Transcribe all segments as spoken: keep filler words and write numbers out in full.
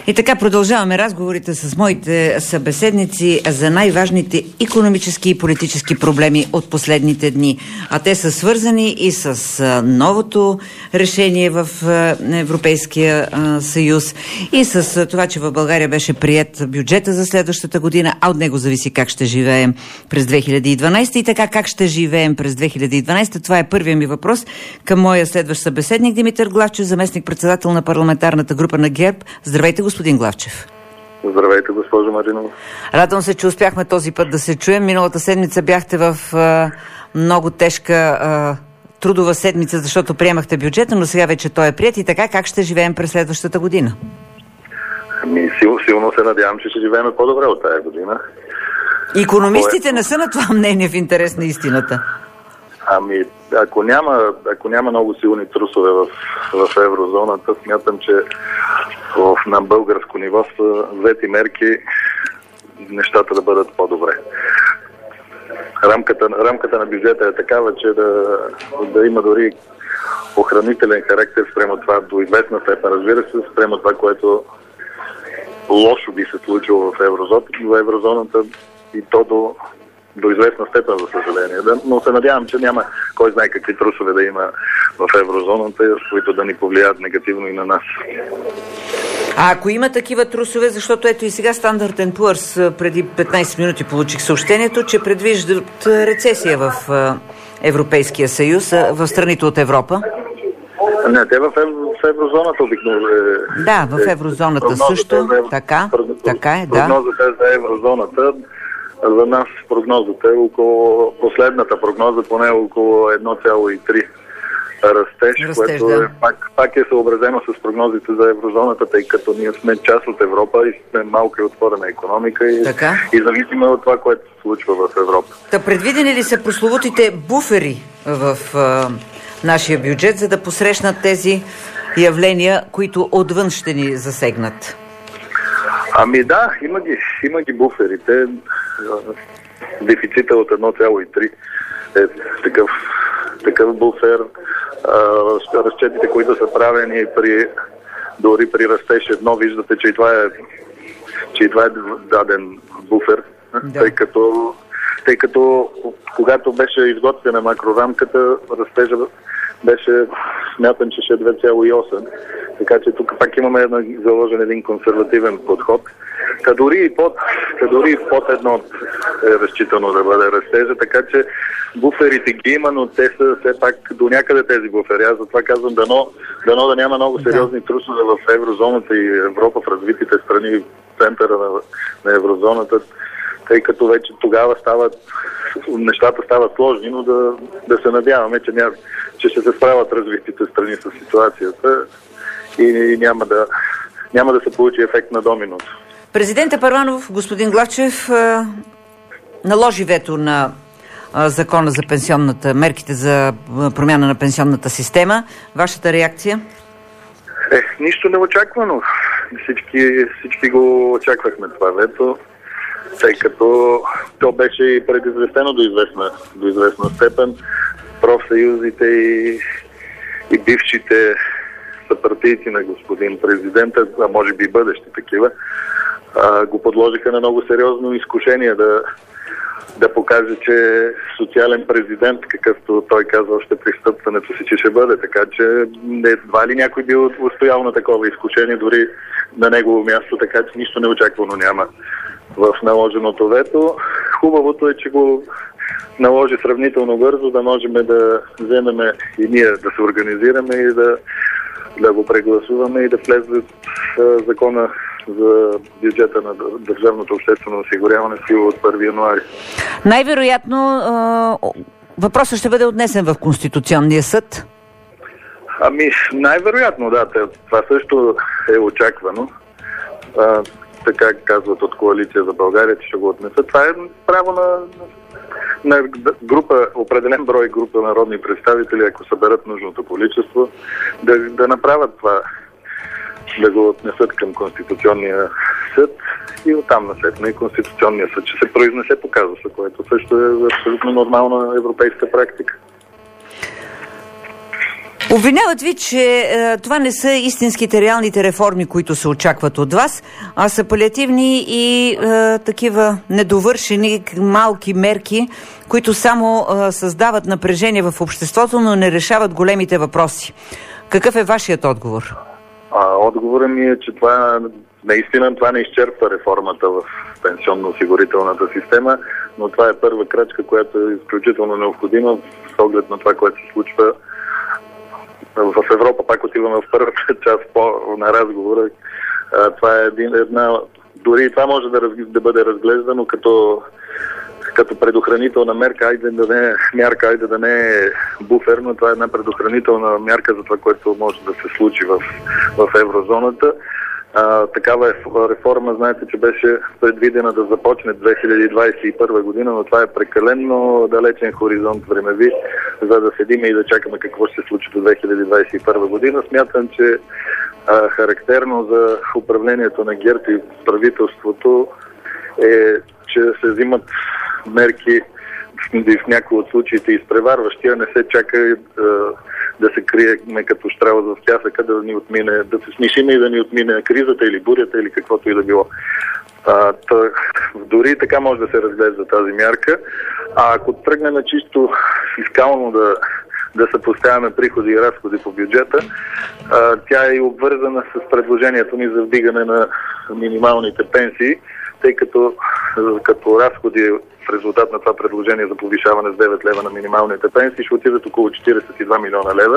И така продължаваме разговорите с моите събеседници за най-важните икономически и политически проблеми от последните дни. А те са свързани и с новото решение в Европейския съюз и с това, че в България беше приет бюджета за следващата година, а от него зависи как ще живеем през две хиляди и дванадесета. И така, как ще живеем през две хиляди и дванадесета? Това е първият ми въпрос към моя следващ събеседник Димитър Главчев, заместник-председател на парламентарната група на ГЕРБ. Здравейте, господин Главчев. Здравейте, госпожо Маринова. Радвам се, че успяхме този път да се чуем. Миналата седмица бяхте в а, много тежка а, трудова седмица, защото приемахте бюджета, но сега вече той е приет. И така, как ще живеем през следващата година? Ами, силно, силно се надявам, че ще живеем по-добре от тази година. Икономистите Кое... не са на това мнение, в интерес на истината. Ами, ако няма, ако няма много силни трусове в, в еврозоната, смятам, че в, на българско ниво са взети мерки нещата да бъдат по-добре. Рамката, рамката на бюджета е такава, че да, да има дори охранителен характер спрямо това до известна степен. Разбира се, спрямо това, което лошо би се случило в еврозоната, в еврозоната и то до до известна степен, за съжаление. Но се надявам, че няма кой знае какви трусове да има в еврозоната, които да ни повлияят негативно и на нас. А ако има такива трусове, защото ето и сега Standard енд Poor's преди петнадесет минути получих съобщението, че предвиждат рецесия в Европейския съюз, в страните от Европа. Не, те в, евро, в еврозоната обикновено. Да, в еврозоната също. Евро... Така, така е, да. Прогнозата е за еврозоната. За нас прогнозата е около, последната прогноза поне е около едно цяло и три растеж, растеж което да. е, пак, пак е съобразено с прогнозите за еврозоната, тъй като ние сме част от Европа и сме малка и отворена икономика и, и зависиме от това, което се случва в Европа. Та предвидени ли са прословутите буфери в а, нашия бюджет, за да посрещнат тези явления, които отвън ще ни засегнат? Ами да, има ги, има ги буферите. Дефицита от едно цяло и три е такъв, такъв буфер. Разчетите, които са правени при, дори при растеж едно, виждате, че и това е, че и това е даден буфер, да. тъй като тъй като когато беше изготвена макрорамката, растежа беше, смятам, че ще е две цяло и осем. Така че тук пак имаме заложен един консервативен подход. Та дори и под, та дори и под едно е разчитано да бъде растежа, така че буферите ги има, но те са все пак до някъде тези буфери. Аз затова казвам, дано, дано да няма много сериозни трусове в еврозоната и Европа, в развитите страни, в центъра на, на еврозоната, тъй като вече тогава стават, нещата стават сложни, но да, да се надяваме, че, ня, че ще се справят развитите страни с ситуацията и, и няма, да, няма да се получи ефект на доминото. Президентът Първанов, господин Главчев, наложи вето на закона за пенсионната, мерките за промяна на пенсионната система. Вашата реакция? Е, нищо неочаквано. Всички, всички го очаквахме това вето, тъй като то беше и предизвестено до известна, до известна степен. Профсъюзите и, и бившите съпартийци на господин президента, а може би и бъдещи такива, а, го подложиха на много сериозно изкушение да, да покаже, че социален президент, какъвто той казва още при встъпването си, че ще бъде. Така че едва ли някой бил устоял на такова изкушение, дори на негово място, така че нищо неочаквано няма в наложеното вето. Хубавото е, че го наложи сравнително бързо, да можем да вземем и ние да се организираме и да, да го прегласуваме и да влезе в закона за бюджета на държавното обществено осигуряване в сила от първи януари. Най-вероятно въпросът ще бъде отнесен в Конституционния съд? Ами, най-вероятно, да. Това също е очаквано. А, така казват от Коалиция за България, че ще го отнесат. Това е право на, на група, определен брой група народни представители, ако съберат нужното количество, да, да направят това, да го отнесат към Конституционния съд и оттам насетне и Конституционния съд, че се произнесе по казуса, което също е абсолютно нормална европейска практика. Обвиняват ви, че е, това не са истинските реалните реформи, които се очакват от вас, а са палиативни и е, такива недовършени малки мерки, които само е, създават напрежение в обществото, но не решават големите въпроси. Какъв е вашият отговор? А, отговорът ми е, че това наистина това не изчерпва реформата в пенсионно-осигурителната система, но това е първа крачка, която е изключително необходима с оглед на това, което се случва в Европа. Пак отиваме в първата част по, на разговора. А, това е един, една... Дори това може да, раз, да бъде разглеждано като, като предохранителна мерка, айде да не, мярка, айде да не е буферно. Това е една предохранителна мярка за това, което може да се случи в, в еврозоната. А, такава реформа, знаете, че беше предвидена да започне две хиляди двадесет и първа година, но това е прекалено далечен хоризонт времеви, за да седиме и да чакаме какво ще се случи до две хиляди двадесет и първа година. Смятам, че а, характерно за управлението на ГЕРБ и правителството е, че се взимат мерки в някои от случаите изпреварващи, а не се чака а, да се криеме като щраус в пясъка, да ни отмине, да се смишиме и да ни отмине кризата или бурята или каквото и да било. А, тъ, дори така може да се разглежда тази мярка. А ако тръгнем чисто фискално да, да съпоставяме приходи и разходи по бюджета, а, тя е и обвързана с предложението ни за вдигане на минималните пенсии, тъй като като разходи в резултат на това предложение за повишаване с девет лева на минималните пенсии ще отидат около четиридесет и два милиона лева,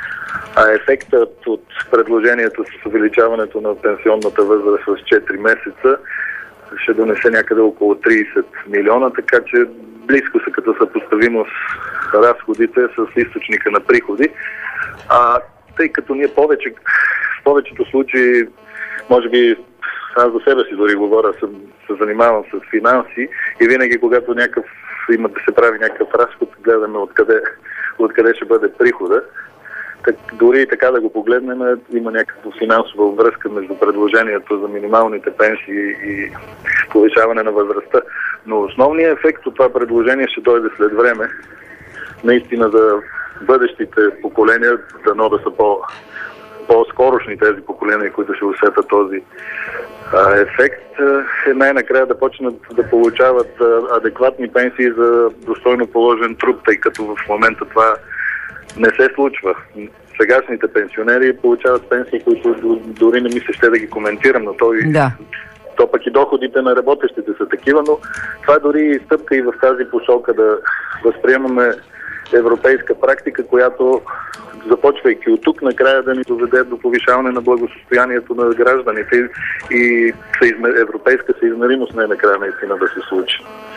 а ефектът от предложението с увеличаването на пенсионната възраст с четири месеца ще донесе някъде около тридесет милиона, така че близко са като съпоставимост разходите с източника на приходи. А тъй като ние повече, в повечето случаи, може би аз за себе си дори говоря, съм, се занимавам с финанси и винаги когато някакъв, има да се прави някакъв разход, гледаме откъде, откъде ще бъде прихода. Так, дори и така да го погледнем, има някаква финансова връзка между предложението за минималните пенсии и повишаване на възрастта. Но основният ефект от това предложение ще дойде след време. Наистина за бъдещите поколения, дано да са по, по-скорошни тези поколения, които ще усетят този а, ефект, е най-накрая да почнат да получават а, адекватни пенсии за достойно положен труд, тъй като в момента това не се случва. Сегашните пенсионери получават пенсии, които дори не ми се ще да ги коментирам, но то, и, да. то пък и доходите на работещите са такива, но това е дори и стъпка и в тази посока да възприемаме европейска практика, която, започвайки от тук, накрая да ни доведе до повишаване на благосостоянието на гражданите и европейска съизмеримост най-накрая наистина да се случи.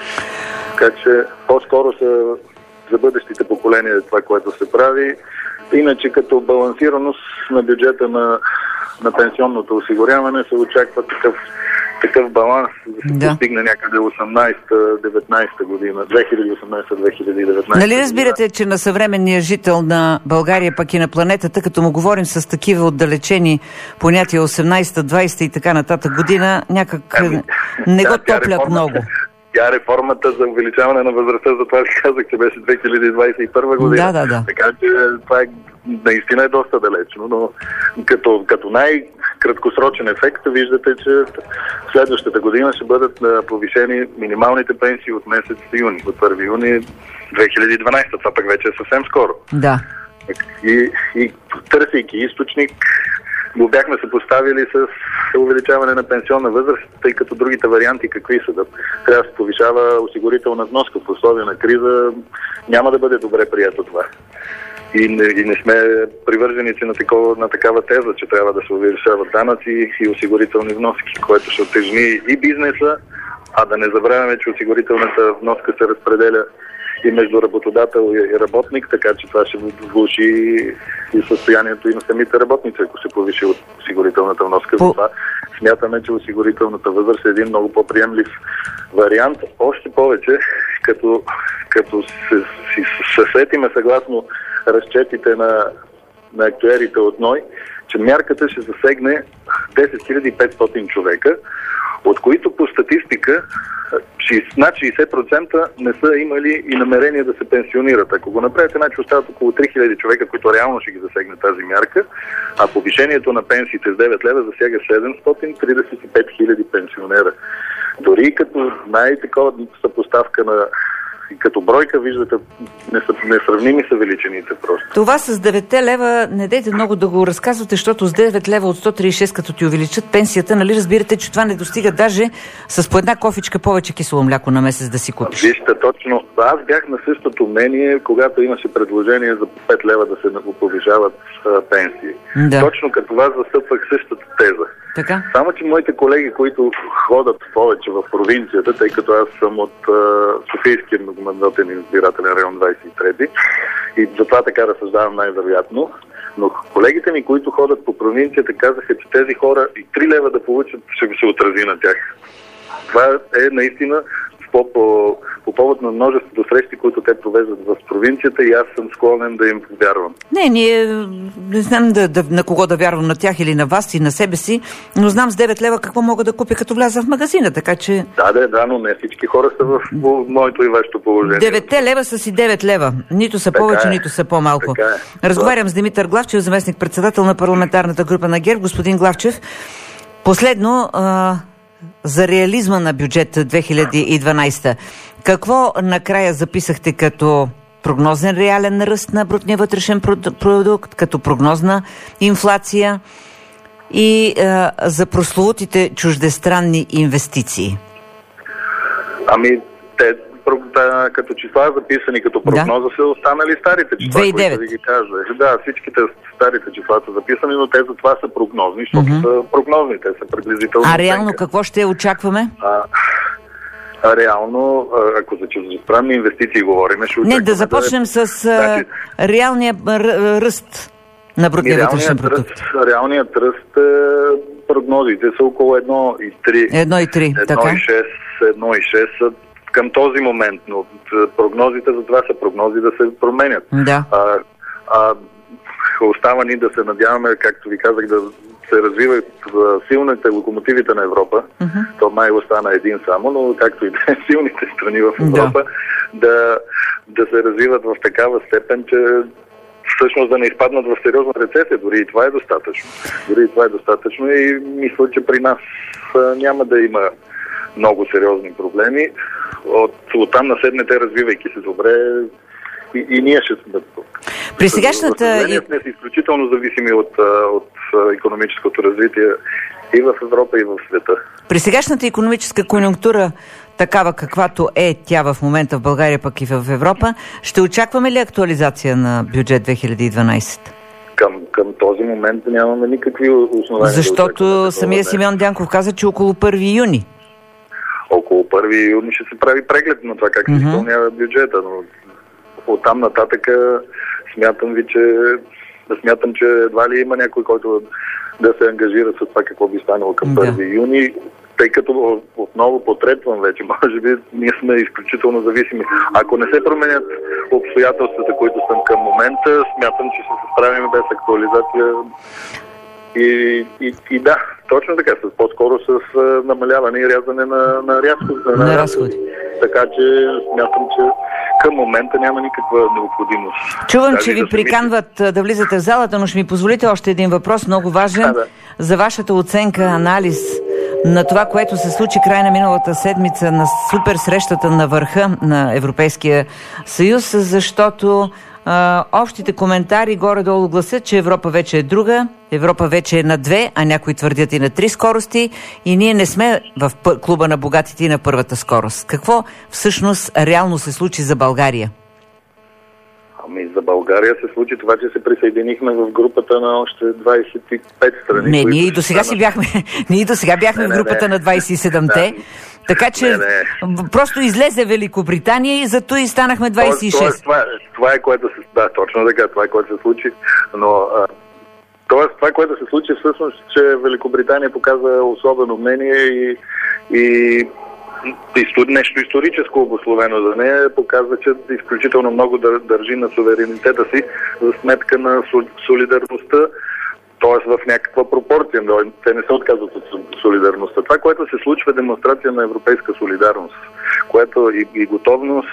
Така че по-скоро са за бъдещите поколения това, което се прави. Иначе като балансираност на бюджета на, на пенсионното осигуряване се очаква такъв, такъв баланс да се да. постигне някъде осемнадесета-деветнадесета година, две хиляди и осемнадесета - две хиляди и деветнадесета. Нали разбирате, че на съвременния жител на България, пък и на планетата, като му говорим с такива отдалечени понятия осемнадесета, двадесета и така нататък година, някак ами, не да, го топлят много. Тя реформата за увеличаване на възрастта, за това ви казах, че беше две хиляди двадесет и първа година. Да, да, да. Така че това е, наистина е доста далечно, но като, като най-краткосрочен ефект виждате, че следващата година ще бъдат повишени минималните пенсии от месец юни, от първи юни две хиляди и дванадесета. Това пък вече е съвсем скоро. Да. И, и търсейки източник, го бяхме се поставили с увеличаване на пенсионна възраст, тъй като другите варианти какви са? Да трябва да се повишава осигурителна вноска в условия на криза, няма да бъде добре прието това. И не, и не сме привърженици на, такова, на такава теза, че трябва да се увеличават данъци и осигурителни вноски, което ще оттежни и бизнеса, а да не забравяме, че осигурителната вноска се разпределя и между работодател и работник, така че това ще влоши и състоянието и на самите работници, ако се повиши от осигурителната вноска. По... Това смятаме, че осигурителната възраст е един много по-приемлив вариант. Още повече, като, като се, се, се сетиме съгласно разчетите на, на актюерите от НОИ, че мярката ще засегне десет хиляди и петстотин човека, от които по статистика над шейсет процента не са имали и намерение да се пенсионират. Ако го направите, значи остават около три хиляди човека, които реално ще ги засегне тази мярка, а повишението на пенсиите с девет лева засяга седемстотин тридесет и пет хиляди пенсионера. Дори като най-такова съпоставка на и като бройка, виждате, несравними са величините просто. Това с девет лева, не дейте много да го разказвате, защото с девет лева от сто тридесет и шест, като ти увеличат пенсията, нали разбирате, че това не достига даже с по една кофичка повече кисело мляко на месец да си купиш. Вижте, точно. Аз бях на същото мнение, когато имаше предложение за пет лева да се повишават а, пенсии. Да. Точно като вас застъпвах същата теза. Така? Само, че моите колеги, които ходят повече в провинцията, тъй като аз съм от а, Софийския многомандатен избирателен район двадесет и трети и затова така разсъждавам най-вероятно, но колегите ми, които ходят по провинцията, казаха, че тези хора и три лева да получат, ще се отрази на тях. Това е наистина по, по, по повод на множеството срещи, които те провеждат в провинцията и аз съм склонен да им вярвам. Не, ние не знам да, да, на кого да вярвам, на тях или на вас и на себе си, но знам с девет лева какво мога да купя като вляза в магазина, така че... Да, да, да, но не всички хора са в моето и вашето положение. Деветте лева са си девет лева. Нито са така повече, е. Нито са по-малко. Е. Разговарям с Димитър Главчев, заместник-председател на парламентарната група на ГЕРБ. Господин Главчев, последно... А... за реализма на бюджет две хиляди и дванадесета. Какво накрая записахте като прогнозен реален ръст на брутния вътрешен продукт, като прогнозна инфлация и а, за прословутите чуждестранни инвестиции? Ами, те да, като числа записани като прогноза да. Са останали старите числа, две хиляди и девета. Които ви ги кажа. Да, всичките старите числа са записани, но те за това са прогнозни, защото mm-hmm. са прогнозни, те са приблизително. А реално оценка. Какво ще очакваме? А, а реално, ако за чуждестранни инвестиции говорим, ще очакваме... Не, да започнем да... с значи, реалния ръст на брутния вътрешен продукт. Реалният ръст, прогнозите са около едно и три. едно и три, така. едно и шест са към този момент, но прогнозите за това са прогнози да се променят. Да. А, а, остава ни да се надяваме, както ви казах, да се развиват силните локомотивите на Европа. Uh-huh. То май остана един само, но както и да е, силните страни в Европа да. Да, да се развиват в такава степен, че всъщност да не изпаднат в сериозна рецесия. Дори и това е достатъчно. Дори и това е достатъчно и мисля, че при нас а, няма да има много сериозни проблеми. От, от там наседне те, развивайки се добре, и, и ние ще сме тук. При сегашната... Ние сме изключително зависими от, от икономическото развитие и в Европа, и в света. При сегашната икономическа конюнктура, такава каквато е тя в момента в България, пък и в Европа, ще очакваме ли актуализация на бюджет две хиляди и дванадесета? Към, към този момент нямаме никакви основания. Защото да самия Симеон Дянков каза, че около първи юни. Около първи юни ще се прави преглед на това как се mm-hmm. изпълнява бюджета, но оттам нататък смятам ви, че смятам, че едва ли има някой, който да се ангажира с това какво би станало към първи да. юни, тъй като отново потретвам вече, може би ние сме изключително зависими. Ако не се променят обстоятелствата, които съм към момента, смятам, че ще се справим без актуализация. И, и, и да, точно така, с, по-скоро с а, намаляване и рязане на, на, разход, на, на разходи. Така че смятам, че към момента няма никаква необходимост. Чувам, Дали че ви да приканват мисли... да влизате в залата, но ще ми позволите още един въпрос, много важен, а, да. за вашата оценка, анализ на това, което се случи край на миналата седмица на супер срещата на върха на Европейския съюз, защото а, общите коментари горе-долу гласят, че Европа вече е друга, Европа вече е на две, а някои твърдят и на три скорости и ние не сме в клуба на богатите и на първата скорост. Какво всъщност реално се случи за България? Ами за България се случи това, че се присъединихме в групата на още двадесет и пет страни. Не, ние и до сега си бяхме, ние и до сега бяхме не, в групата не, не. на двадесет и седемте. Да. Така че не, не. просто излезе Великобритания и зато и станахме двадесет и шест. Тоест, това, това е което се... Да, точно така, това е което се случи, но... А... Тоест, това, което се случи всъщност, че Великобритания показа особено мнение и, и нещо историческо обусловено за нея, показва, че изключително много държи на суверенитета си за сметка на солидарността Тоест в някаква пропорция. Те не се отказват от солидарността. Това, което се случва, е демонстрация на европейска солидарност, което и, и готовност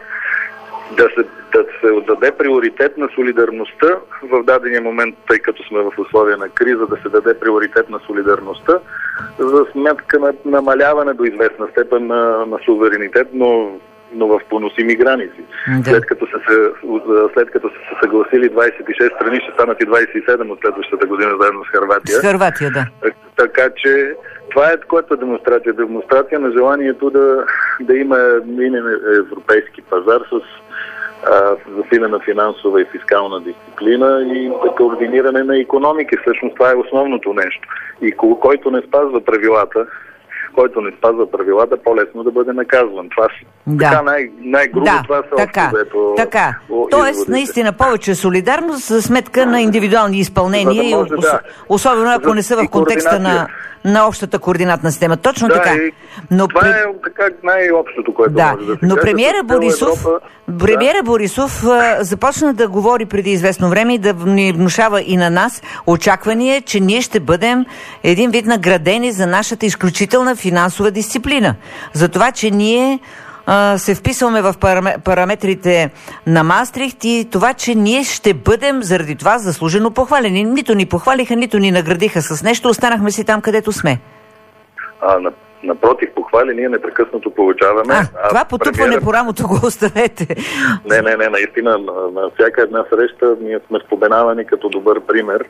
да се, да се отдаде приоритет на солидарността в дадения момент, тъй като сме в условия на криза, да се даде приоритет на солидарността за сметка на намаляване до известна степен на, на суверенитет, но но в поносими граници. Да. След като са се, след като са се съгласили двадесет и шест страни, ще станат и двадесет и седем от следващата година заедно с Хърватия. С Хърватия, да. Така че това е което е демонстрация. Демонстрация на желанието да, да има минен европейски пазар с а, засилена финансова и фискална дисциплина и координиране на икономики. Всъщност това е основното нещо. И който не спазва правилата, който не спазва правилата, по-лесно да бъде наказван. Това да. Така най- най-грубо да, това са така, общо, така. Тоест, наистина повече солидарност за сметка на индивидуални изпълнения, да може, и, да. особено ако не са в контекста на, на общата координатна система. Точно да, така. Но това при... е така най-общото, което да. може да се Но каже. премиера Борисов, Европа... премиера да. Борисов а, започна да говори преди известно време и да ни внушава и на нас очакване, че ние ще бъдем един вид наградени за нашата изключителна финансова дисциплина. За това, че ние а, се вписваме в параметрите на Маастрихт и това, че ние ще бъдем заради това заслужено похвалени. Нито ни похвалиха, нито ни наградиха с нещо, останахме си там, където сме. А, на, напротив, похвали ние непрекъснато получаваме. А, а това потупване премиера... по рамото го оставете. Не, не, не, наистина, на, на всяка една среща ние сме споменавани като добър пример,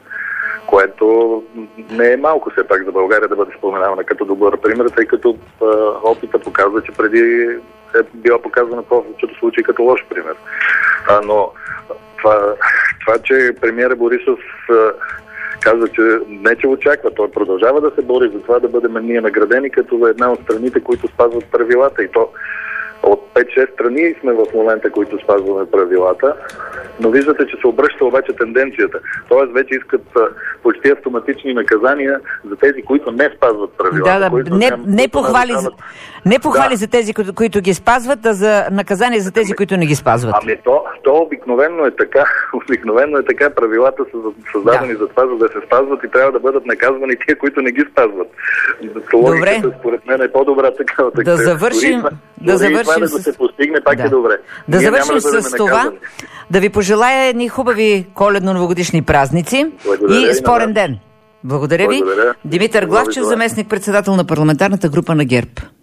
което не е малко все пак за България да бъде споменавана като добър пример, тъй като а, опита показва, че преди е била показвана повечето случаи като лош пример. А, но това, това, че премиера Борисов а, казва, че не че очаква, той продължава да се бори за това да бъдем ние наградени като една от страните, които спазват правилата. И то от пет-шест страни сме в момента, които спазваме правилата, но виждате, че се обръща обаче тенденцията. Тоест вече искат а, почти автоматични наказания за тези, които не спазват правилата. Да, да, които не, ням, не похвали, за, не похвали да. за тези, които, които ги спазват, а за наказания за тези, които не ги спазват. Ами то, то обикновено е така. Обикновено е така. Правилата са създадени да. за това, за да се спазват и трябва да бъдат наказвани тия, които не ги спазват. Логиката, според мен, е по-добра такава. Да завършим, да завършим това да се постигне, пак да. е добре. Да завършим да с това, да ви пожелая едни хубави коледно-новогодишни празници. Благодаря и спорен ден. Благодаря ви. Благодаря. Димитър Главчев, заместник-председател на парламентарната група на ГЕРБ.